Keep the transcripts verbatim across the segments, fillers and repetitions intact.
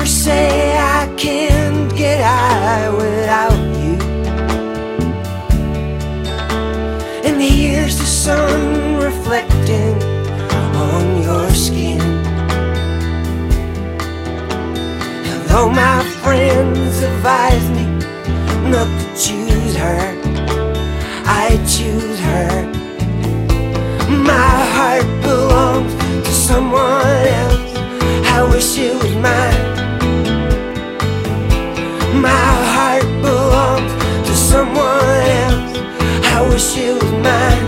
Rumors say I can't get high without you. And here's the sun reflecting on your skin. Although my friends advise me not to choose her, I choose her. My heart belongs to someone else. I wish it was mine. My heart belongs to someone else. I wish it was mine.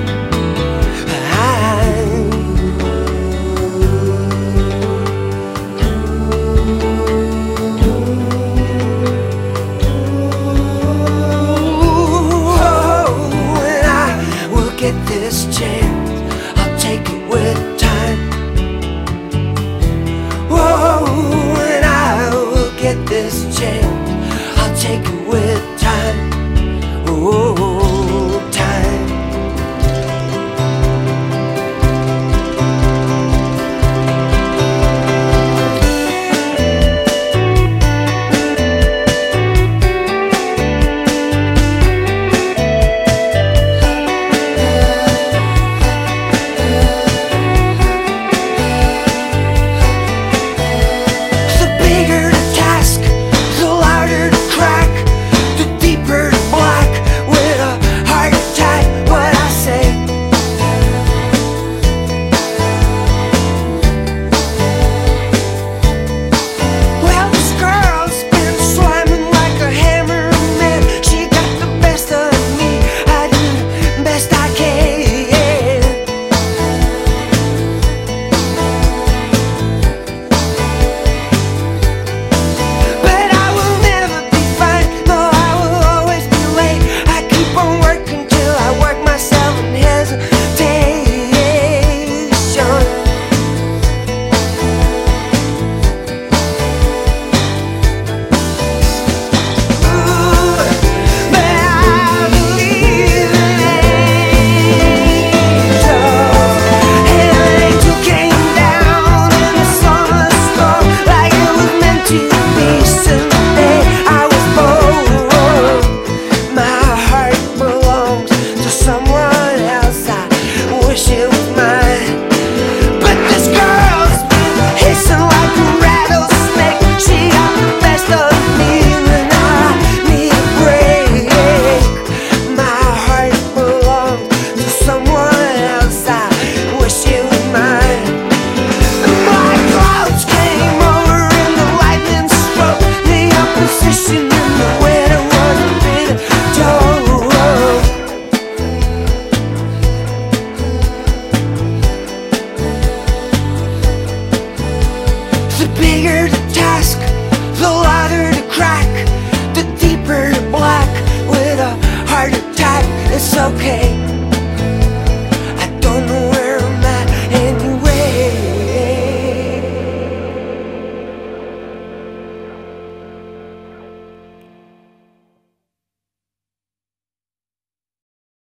Get this chance, I'll take it with time. Whoa, and I will get this chance, I'll take it with time. Oh, time. The bigger the task, the lighter to crack, the deeper to black with a heart attack. It's okay.